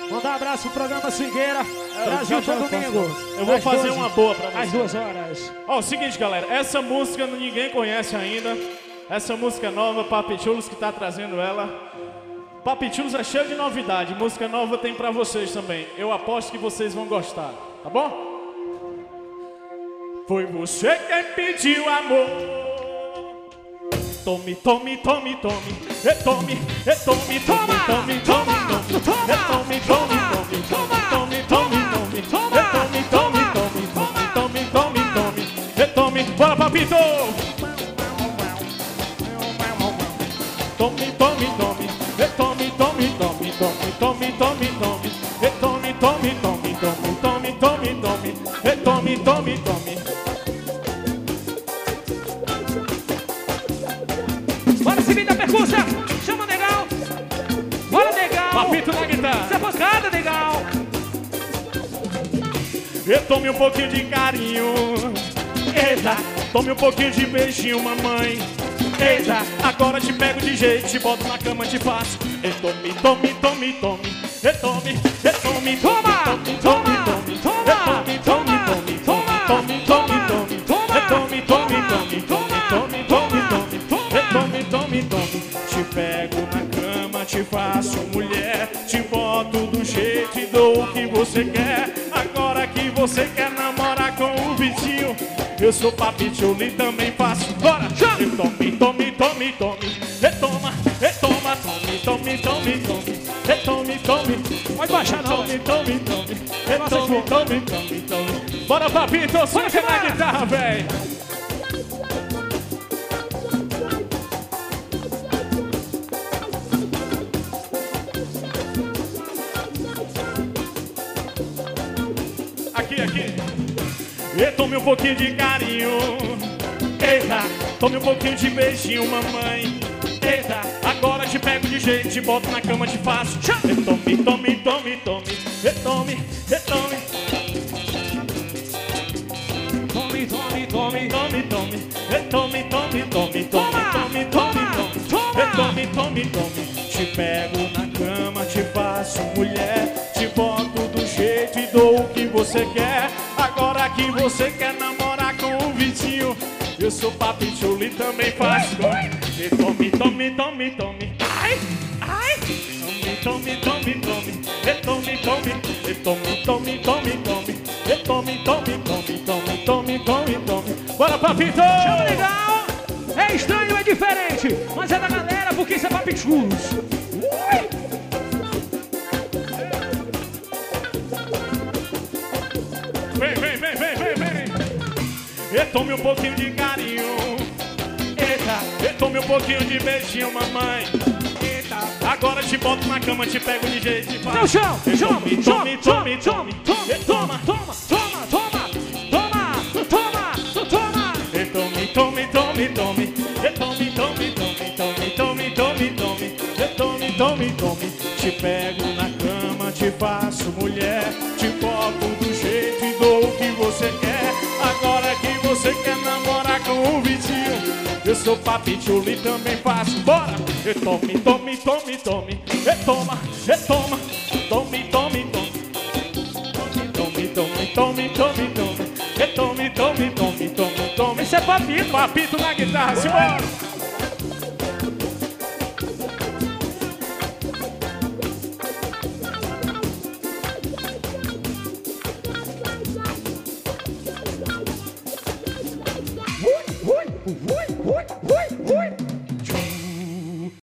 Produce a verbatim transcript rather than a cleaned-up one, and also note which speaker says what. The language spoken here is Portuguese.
Speaker 1: Mandar um abraço pro programa Swingueira, Brasil todo domingo.
Speaker 2: Eu vou fazer uma boa pra vocês.
Speaker 1: Às duas horas.
Speaker 2: Ó, o seguinte, galera, essa música ninguém conhece ainda. Essa música nova, Papi Chulos que tá trazendo ela. Papi Chulos é cheio de novidade, música nova tem pra vocês também. Eu aposto que vocês vão gostar, tá bom? Foi você quem pediu amor. Tome, tome, tome, tome, e tome, e tome, tome, tome, tome, tome, tome, tome, tome, tome, tome, tome, tome, tome, tome, tome, tome, tome, e tome, bora papito! Tome, tome, tome, e tome, tome, tome, tome, tome, tome, tome, e tome, tome, tome, tome, tome, tome, tome, e tome, tome, tome.
Speaker 1: Bora subir da percussa, chama Negão. Bora Negão.
Speaker 2: Papito na guitarra.
Speaker 1: Essa pancada, Negão.
Speaker 2: E tome um pouquinho de carinho. Eita, tome um pouquinho de beijinho, mamãe. Eita, agora te pego de jeito, te boto na cama, te faço. E tome, tome, tome, tome. E tome, e tome,
Speaker 1: toma,
Speaker 2: tome, tome, tome, toma, tome, tome, tome, toma, tome, tome, tome, toma, tome, tome, tome, tome, tome, tome, tome, tome, tome, tome. Te pego na cama, te faço mulher, te boto do jeito e dou o que você quer. Agora que você quer namorar com o Vitinho, eu sou Papi Chulo e também faço. Bora! E tome, tome, tome, tome. E toma, e toma, tome, tome, tome, tome. E tome, tome.
Speaker 1: Pode baixar não.
Speaker 2: Tome, tome, tome. E tome, tome, tome, tome. Bora, Papito, solta na guitarra, véi. Aqui, aqui. E tome um pouquinho de carinho. Eita, tome um pouquinho de beijinho, mamãe. Eita, agora te pego de jeito, te boto na cama, te faço. E tome, tome, tome, tome. E tome, e tome. Tome, tome, tome, tome, tome. E tome, tome, tome, tome, tome, tome, tome. E tome, tome, tome. Te pego na cama, te faço mulher, te boto do jeito e dou o que você quer. Agora que você quer namorar com o Vitinho, eu sou Papi Chulo e também faço. E tome, tome, tome, tome. Ai, ai. Tome, tome, tome, tome. E tome, tome. E tome, tome, tome, tome. E tome, tome, tome, tome, tome, tome, tome. Bora, Papito!
Speaker 1: Chama Legal. É estranho, é diferente, mas é da galera porque isso é Papi Chulos.
Speaker 2: Vem, vem, vem, vem, vem, vem. E tome um pouquinho de carinho. Eita, e tome um pouquinho de beijinho, mamãe. Eita, agora te boto na cama, te pego de jeito e faço.
Speaker 1: No chão,
Speaker 2: E
Speaker 1: tome,
Speaker 2: tome,
Speaker 1: tome,
Speaker 2: tome,
Speaker 1: tome,
Speaker 2: tome,
Speaker 1: tome, toma, toma, toma, toma, toma, toma, toma.
Speaker 2: E tome, tome, tome, tome. E tome, tome, tome, tome, tome, tome, tome. E tome, tome, tome. Te pego na cama, te faço mulher, te boto do jeito e dou o que você quer. Agora que você quer namorar com o Vitinho, eu sou Papi Chulo e também faço. Bora! E tome, tome, tome, tome. E toma, e toma. Tome, tome, tome. Tome, tome, tome, tome, tome. E tome, tome, tome, tome, tome.
Speaker 1: Esse é Papito.
Speaker 2: Papito na guitarra, simbora!
Speaker 1: Ui, ui, ui, ui, ui, ui.